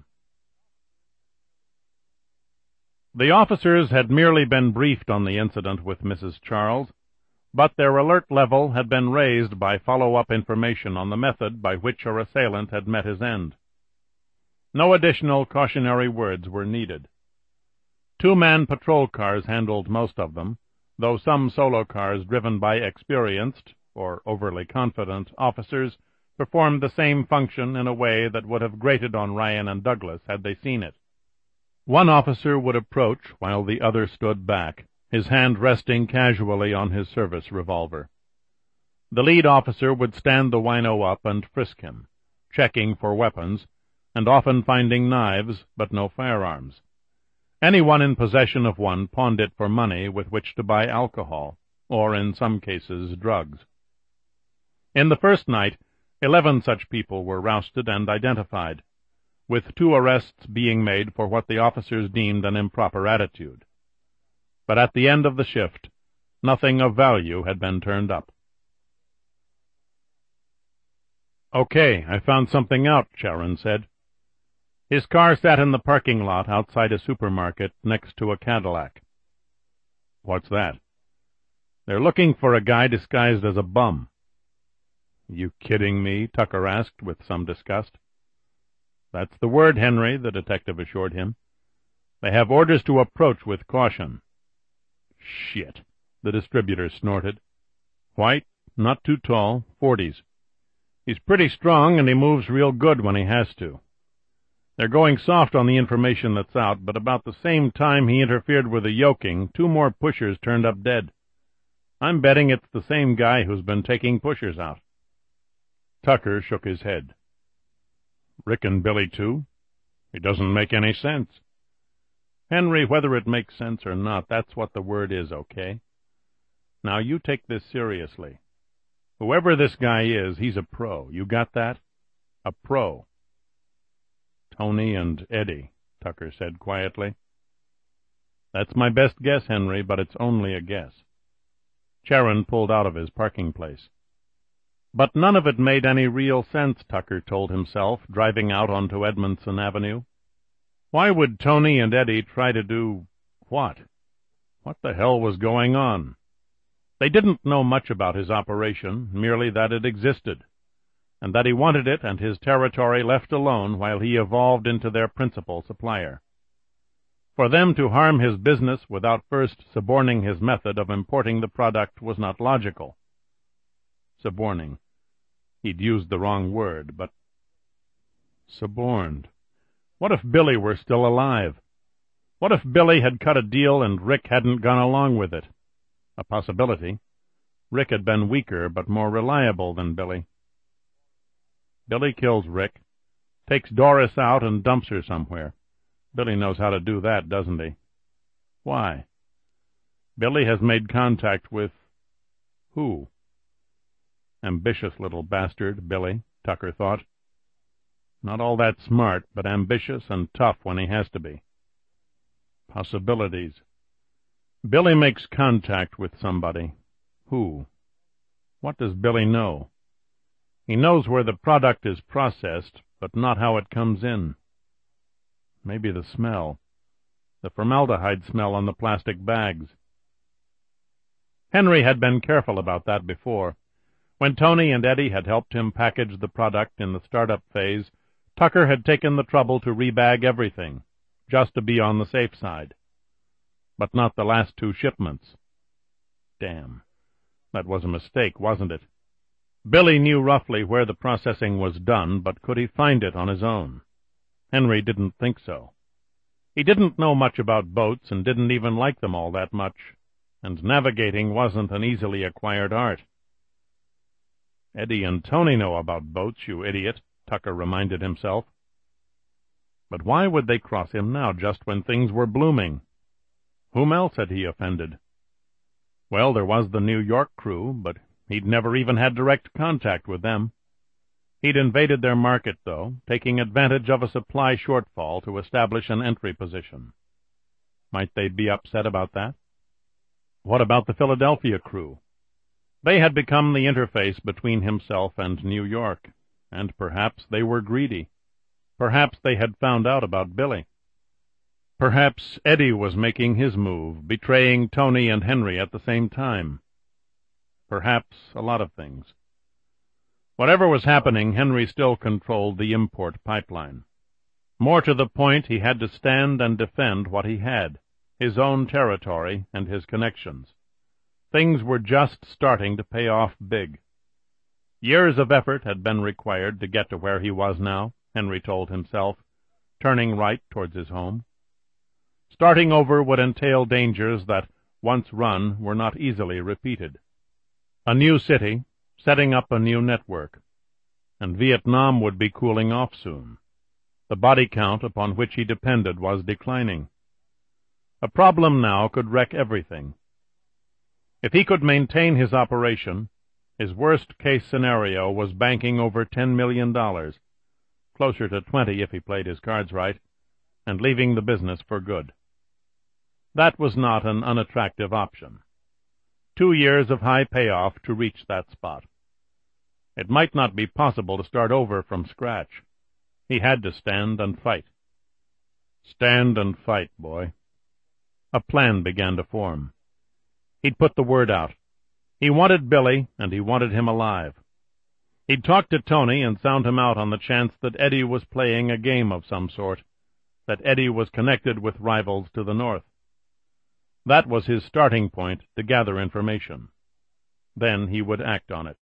The officers had merely been briefed on the incident with Mrs. Charles, but their alert level had been raised by follow-up information on the method by which her assailant had met his end. No additional cautionary words were needed. Two-man patrol cars handled most of them, though some solo cars driven by experienced, or overly confident, officers performed the same function in a way that would have grated on Ryan and Douglas had they seen it. One officer would approach while the other stood back, his hand resting casually on his service revolver. The lead officer would stand the wino up and frisk him, checking for weapons, and often finding knives, but no firearms. Anyone in possession of one pawned it for money with which to buy alcohol, or in some cases drugs. In the first night, 11 such people were rousted and identified, with 2 arrests being made for what the officers deemed an improper attitude. But at the end of the shift, nothing of value had been turned up. "Okay, I found something out," Charon said. His car sat in the parking lot outside a supermarket next to a Cadillac. "What's that?" "They're looking for a guy disguised as a bum." "You kidding me?" Tucker asked with some disgust. "That's the word, Henry," the detective assured him. "They have orders to approach with caution." "Shit," the distributor snorted. "White, not too tall, 40s. He's pretty strong, and he moves real good when he has to. They're going soft on the information that's out, but about the same time he interfered with the yoking, 2 more pushers turned up dead. I'm betting it's the same guy who's been taking pushers out." Tucker shook his head. "Rick and Billy, too? It doesn't make any sense." "Henry, whether it makes sense or not, that's what the word is, okay? Now, you take this seriously. Whoever this guy is, he's a pro. You got that? A pro." "Tony and Eddie," Tucker said quietly. "That's my best guess, Henry, but it's only a guess." Charon pulled out of his parking place. But none of it made any real sense, Tucker told himself, driving out onto Edmondson Avenue. Why would Tony and Eddie try to do what? What the hell was going on? They didn't know much about his operation, merely that it existed, and that he wanted it and his territory left alone while he evolved into their principal supplier. For them to harm his business without first suborning his method of importing the product was not logical. Suborning. He'd used the wrong word, but... Suborned. What if Billy were still alive? What if Billy had cut a deal and Rick hadn't gone along with it? A possibility. Rick had been weaker but more reliable than Billy. Billy kills Rick, takes Doris out and dumps her somewhere. Billy knows how to do that, doesn't he? Why? Billy has made contact with... who? Ambitious little bastard, Billy, Tucker thought. Not all that smart, but ambitious and tough when he has to be. Possibilities. Billy makes contact with somebody. Who? What does Billy know? He knows where the product is processed, but not how it comes in. Maybe the smell. The formaldehyde smell on the plastic bags. Henry had been careful about that before. When Tony and Eddie had helped him package the product in the startup phase, Tucker had taken the trouble to rebag everything, just to be on the safe side. But not the last 2 shipments. Damn. That was a mistake, wasn't it? Billy knew roughly where the processing was done, but could he find it on his own? Henry didn't think so. He didn't know much about boats and didn't even like them all that much, and navigating wasn't an easily acquired art. Eddie and Tony know about boats, you idiot, Tucker reminded himself. But why would they cross him now, just when things were blooming? Whom else had he offended? Well, there was the New York crew, but he'd never even had direct contact with them. He'd invaded their market, though, taking advantage of a supply shortfall to establish an entry position. Might they be upset about that? What about the Philadelphia crew? They had become the interface between himself and New York, and perhaps they were greedy. Perhaps they had found out about Billy. Perhaps Eddie was making his move, betraying Tony and Henry at the same time. Perhaps a lot of things. Whatever was happening, Henry still controlled the import pipeline. More to the point, he had to stand and defend what he had, his own territory and his connections. Things were just starting to pay off big. Years of effort had been required to get to where he was now, Henry told himself, turning right towards his home. Starting over would entail dangers that, once run, were not easily repeated. A new city, setting up a new network, and Vietnam would be cooling off soon. The body count upon which he depended was declining. A problem now could wreck everything. If he could maintain his operation, his worst-case scenario was banking over $10 million, closer to 20 if he played his cards right, and leaving the business for good. That was not an unattractive option. 2 years of high payoff to reach that spot. It might not be possible to start over from scratch. He had to stand and fight. Stand and fight, boy. A plan began to form. He'd put the word out. He wanted Billy, and he wanted him alive. He'd talk to Tony and sound him out on the chance that Eddie was playing a game of some sort, that Eddie was connected with rivals to the north. That was his starting point to gather information. Then he would act on it.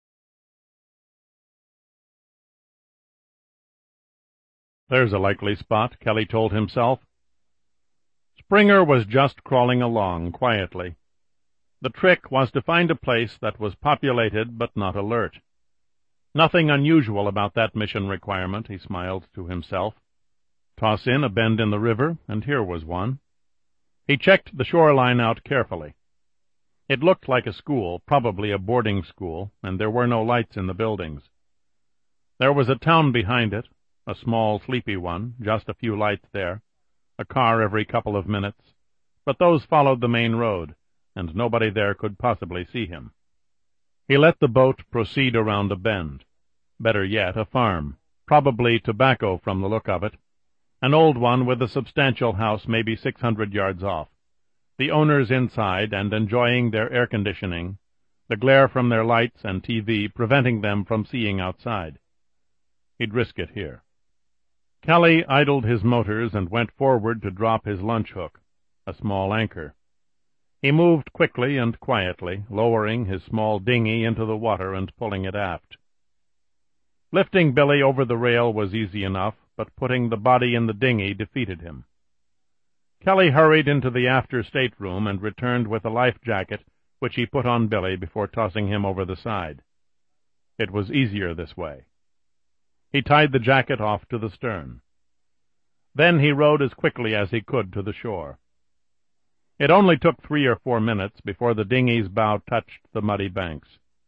There's a likely spot, Kelly told himself. Springer was just crawling along quietly. The trick was to find a place that was populated but not alert. Nothing unusual about that mission requirement, he smiled to himself. Toss in a bend in the river, and here was one. He checked the shoreline out carefully. It looked like a school, probably a boarding school, and there were no lights in the buildings. There was a town behind it, a small, sleepy one, just a few lights there, a car every couple of minutes, but those followed the main road, and nobody there could possibly see him. He let the boat proceed around a bend. Better yet, a farm, probably tobacco from the look of it, an old one with a substantial house maybe 600 yards off, the owners inside and enjoying their air conditioning, the glare from their lights and TV preventing them from seeing outside. He'd risk it here. Kelly idled his motors and went forward to drop his lunch hook, a small anchor. He moved quickly and quietly, lowering his small dinghy into the water and pulling it aft. Lifting Billy over the rail was easy enough, but putting the body in the dinghy defeated him. Kelly hurried into the after stateroom and returned with a life jacket, which he put on Billy before tossing him over the side. It was easier this way. He tied the jacket off to the stern. Then he rowed as quickly as he could to the shore. It only took 3 or 4 minutes before the dinghy's bow touched the muddy banks.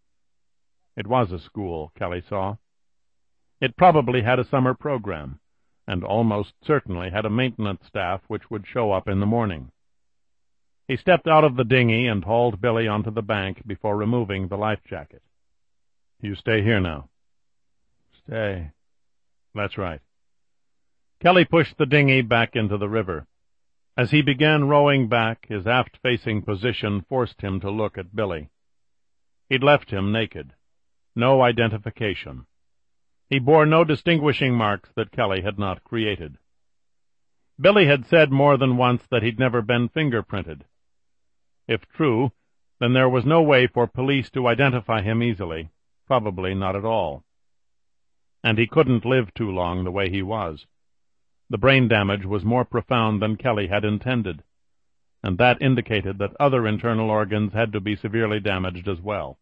It was a school, Kelly saw. It probably had a summer program, and almost certainly had a maintenance staff which would show up in the morning. He stepped out of the dinghy and hauled Billy onto the bank before removing the life jacket. "You stay here now." "Stay." "That's right." Kelly pushed the dinghy back into the river. As he began rowing back, his aft-facing position forced him to look at Billy. He'd left him naked. No identification. He bore no distinguishing marks that Kelly had not created. Billy had said more than once that he'd never been fingerprinted. If true, then there was no way for police to identify him easily, probably not at all. And he couldn't live too long the way he was. The brain damage was more profound than Kelly had intended, and that indicated that other internal organs had to be severely damaged as well.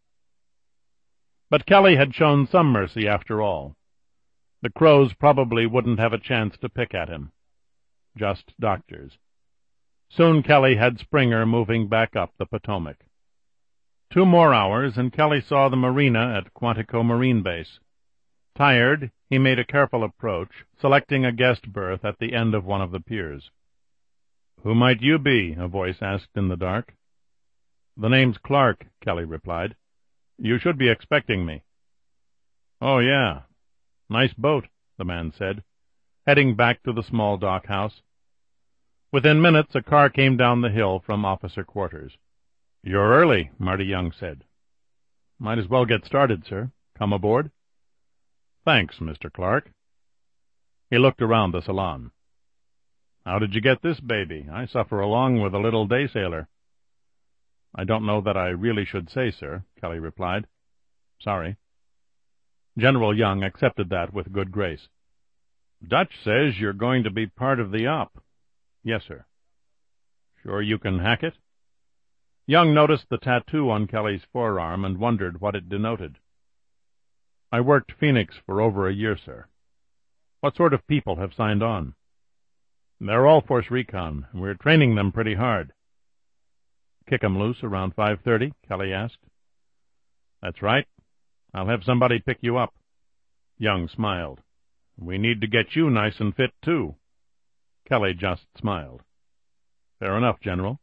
But Kelly had shown some mercy after all. The crows probably wouldn't have a chance to pick at him. Just doctors. Soon Kelly had Springer moving back up the Potomac. 2 more hours, and Kelly saw the marina at Quantico Marine Base. Tired, he made a careful approach, selecting a guest berth at the end of one of the piers. "Who might you be?" a voice asked in the dark. "The name's Clark," Kelly replied. "You should be expecting me." "Oh, yeah. Nice boat," the man said, heading back to the small dock house. Within minutes, a car came down the hill from officer quarters. "You're early," Marty Young said. "Might as well get started, sir. Come aboard?" "Thanks, Mr. Clark." He looked around the salon. "How did you get this baby? I suffer along with a little day sailor." "I don't know that I really should say, sir," Kelly replied. "Sorry." General Young accepted that with good grace. "Dutch says you're going to be part of the op." "Yes, sir." "Sure you can hack it?" Young noticed the tattoo on Kelly's forearm and wondered what it denoted. "I worked Phoenix for over a year, sir." "What sort of people have signed on?" "They're all Force Recon. We're training them pretty hard." "Kick 'em loose around 5:30?" Kelly asked. "That's right. I'll have somebody pick you up." Young smiled. "We need to get you nice and fit, too." Kelly just smiled. "Fair enough, General."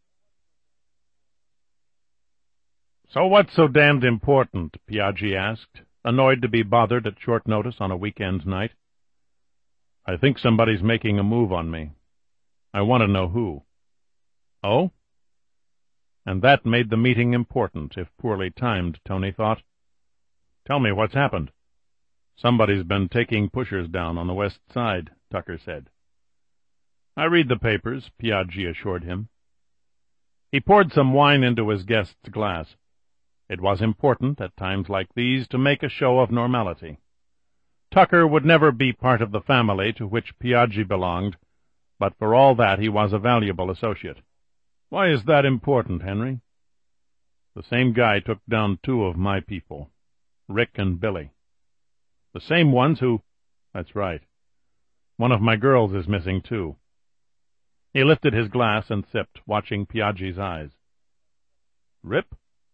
"So what's so damned important?" Piaggi asked, annoyed to be bothered at short notice on a weekend night. "I think somebody's making a move on me. I want to know who." "Oh?" And that made the meeting important, if poorly timed, Tony thought. "Tell me what's happened." "Somebody's been taking pushers down on the west side," Tucker said. "I read the papers," Piaggi assured him. He poured some wine into his guest's glass. It was important, at times like these, to make a show of normality. Tucker would never be part of the family to which Piaggi belonged, but for all that he was a valuable associate. "Why is that important, Henry?" "The same guy took down two of my people, Rick and Billy." "The same ones who—" "That's right. One of my girls is missing, too." He lifted his glass and sipped, watching Piaggi's eyes. "Rip?"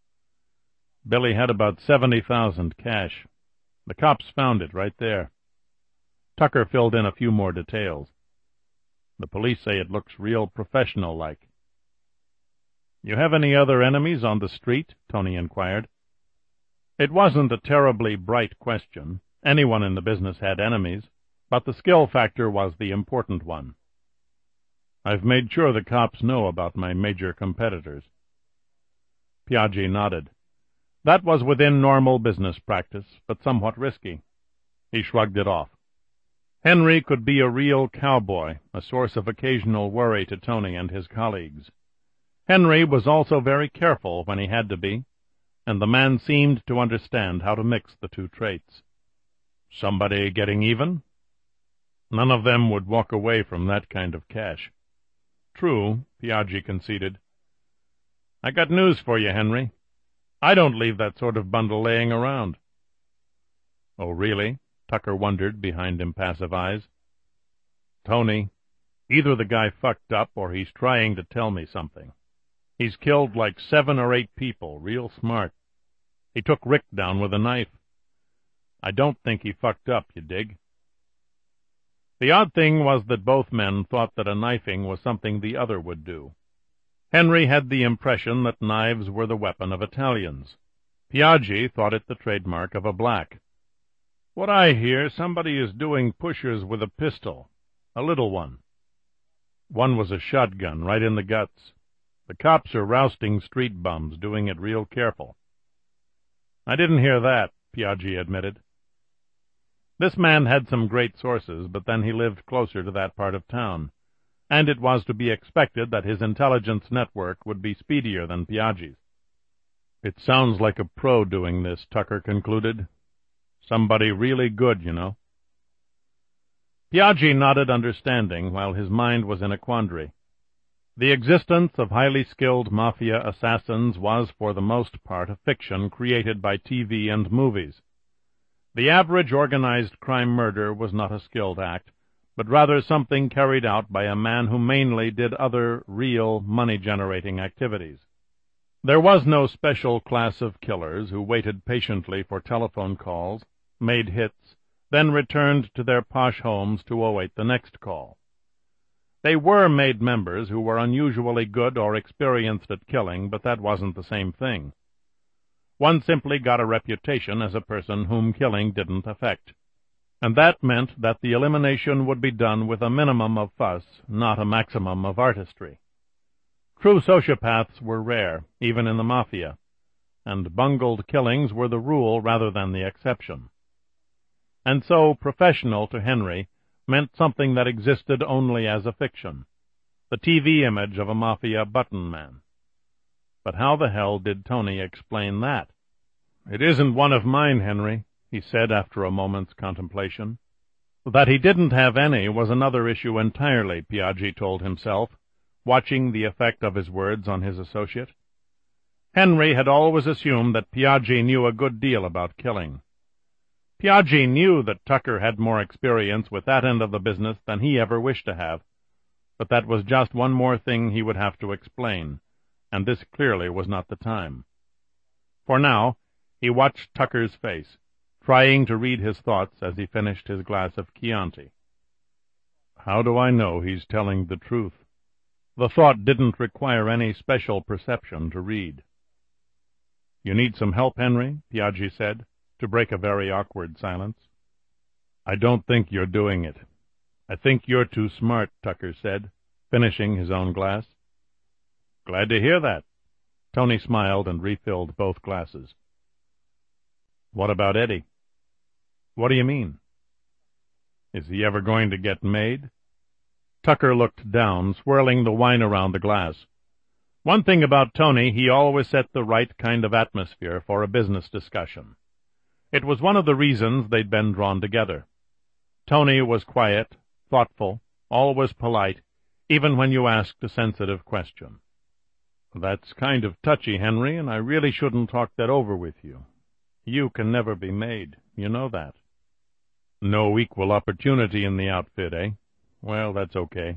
"Billy had about 70,000 cash. The cops found it right there." Tucker filled in a few more details. "The police say it looks real professional-like." "You have any other enemies on the street?" Tony inquired. It wasn't a terribly bright question. Anyone in the business had enemies, but the skill factor was the important one. "I've made sure the cops know about my major competitors." Piaggi nodded. That was within normal business practice, but somewhat risky. He shrugged it off. Henry could be a real cowboy, a source of occasional worry to Tony and his colleagues. Henry was also very careful when he had to be, and the man seemed to understand how to mix the two traits. "Somebody getting even?" "None of them would walk away from that kind of cash." "True," Piaggi conceded. "I got news for you, Henry. I don't leave that sort of bundle laying around." "Oh, really?" Tucker wondered behind impassive eyes. "Tony, either the guy fucked up or he's trying to tell me something. He's killed like 7 or 8 people, real smart. He took Rick down with a knife. I don't think he fucked up, you dig?" The odd thing was that both men thought that a knifing was something the other would do. Henry had the impression that knives were the weapon of Italians. Piaggi thought it the trademark of a black. "What I hear, somebody is doing pushers with a pistol, a little one. One was a shotgun, right in the guts. The cops are rousting street bums, doing it real careful." "I didn't hear that," Piaggi admitted. This man had some great sources, but then he lived closer to that part of town, and it was to be expected that his intelligence network would be speedier than Piaggi's. "It sounds like a pro doing this," Tucker concluded. "Somebody really good, you know." Piaggi nodded understanding while his mind was in a quandary. The existence of highly skilled mafia assassins was for the most part a fiction created by TV and movies. The average organized crime murder was not a skilled act, but rather something carried out by a man who mainly did other, real, money-generating activities. There was no special class of killers who waited patiently for telephone calls, made hits, then returned to their posh homes to await the next call. They were made members who were unusually good or experienced at killing, but that wasn't the same thing. One simply got a reputation as a person whom killing didn't affect. And that meant that the elimination would be done with a minimum of fuss, not a maximum of artistry. True sociopaths were rare, even in the mafia, and bungled killings were the rule rather than the exception. And so professional to Henry meant something that existed only as a fiction, the TV image of a mafia button man. But how the hell did Tony explain that? "It isn't one of mine, Henry," he said after a moment's contemplation. That he didn't have any was another issue entirely, Piaggi told himself, watching the effect of his words on his associate. Henry had always assumed that Piaggi knew a good deal about killing. Piaggi knew that Tucker had more experience with that end of the business than he ever wished to have, but that was just one more thing he would have to explain, and this clearly was not the time. For now, he watched Tucker's face, trying to read his thoughts as he finished his glass of Chianti. How do I know he's telling the truth? The thought didn't require any special perception to read. "You need some help, Henry?" Piaggi said, to break a very awkward silence. "I don't think you're doing it. I think you're too smart," Tucker said, finishing his own glass. "Glad to hear that." Tony smiled and refilled both glasses. "What about Eddie?" "What do you mean?" "Is he ever going to get made?" Tucker looked down, swirling the wine around the glass. One thing about Tony, he always set the right kind of atmosphere for a business discussion. It was one of the reasons they'd been drawn together. Tony was quiet, thoughtful, always polite, even when you asked a sensitive question. "That's kind of touchy, Henry, and I really shouldn't talk that over with you. You can never be made. You know that." "No equal opportunity in the outfit, eh? Well, that's okay.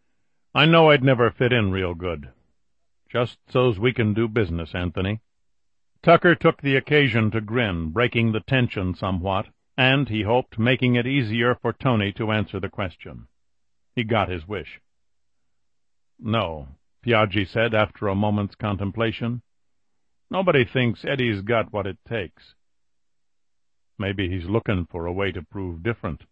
I know I'd never fit in real good. Just so's we can do business, Anthony." Tucker took the occasion to grin, breaking the tension somewhat, and, he hoped, making it easier for Tony to answer the question. He got his wish. "No," Piaggi said after a moment's contemplation. "Nobody thinks Eddie's got what it takes." "Maybe he's looking for a way to prove different."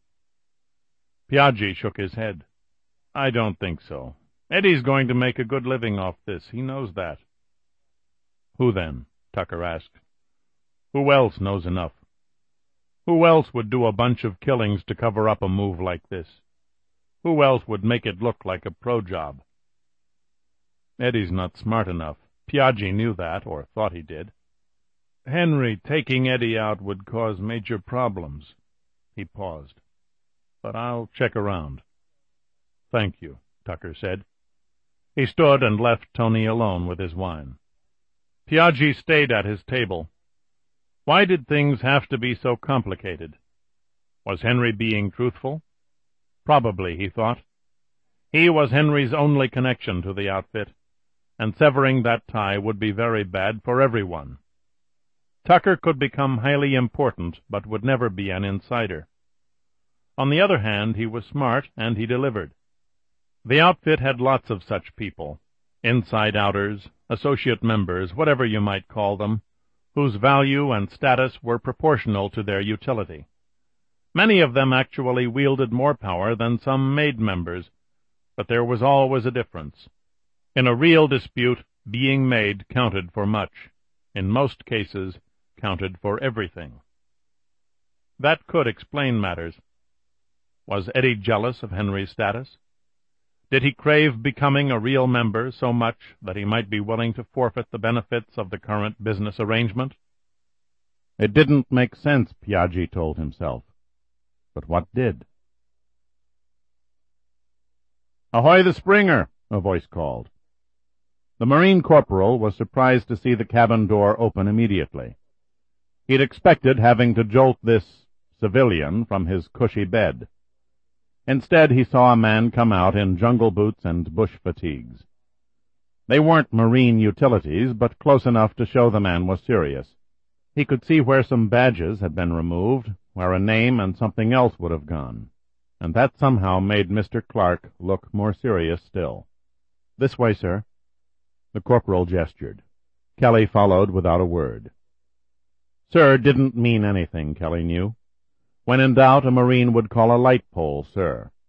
Piaggi shook his head. "I don't think so. Eddie's going to make a good living off this. He knows that." "Who then?" Tucker asked. "Who else knows enough? Who else would do a bunch of killings to cover up a move like this? Who else would make it look like a pro job?" Eddie's not smart enough. Piaggi knew that, or thought he did. "Henry, taking Eddie out would cause major problems." He paused. "But I'll check around." "Thank you," Tucker said. He stood and left Tony alone with his wine. Piaggi stayed at his table. Why did things have to be so complicated? Was Henry being truthful? Probably, he thought. He was Henry's only connection to the outfit, and severing that tie would be very bad for everyone. Tucker could become highly important, but would never be an insider. On the other hand, he was smart, and he delivered. The outfit had lots of such people, inside-outers, associate members, whatever you might call them, whose value and status were proportional to their utility. Many of them actually wielded more power than some made members, but there was always a difference. In a real dispute, being made counted for much. In most cases, counted for everything. That could explain matters. Was Eddie jealous of Henry's status? Did he crave becoming a real member so much that he might be willing to forfeit the benefits of the current business arrangement? It didn't make sense, Piaggi told himself. But what did? "Ahoy the Springer!" a voice called. The Marine corporal was surprised to see the cabin door open immediately. He'd expected having to jolt this civilian from his cushy bed. Instead, he saw a man come out in jungle boots and bush fatigues. They weren't marine utilities, but close enough to show the man was serious. He could see where some badges had been removed, where a name and something else would have gone. and that somehow made Mr. Clark look more serious still. "This way, sir." The corporal gestured. Kelly followed without a word. Sir didn't mean anything, Kelly knew. When in doubt, a Marine would call a light pole, sir.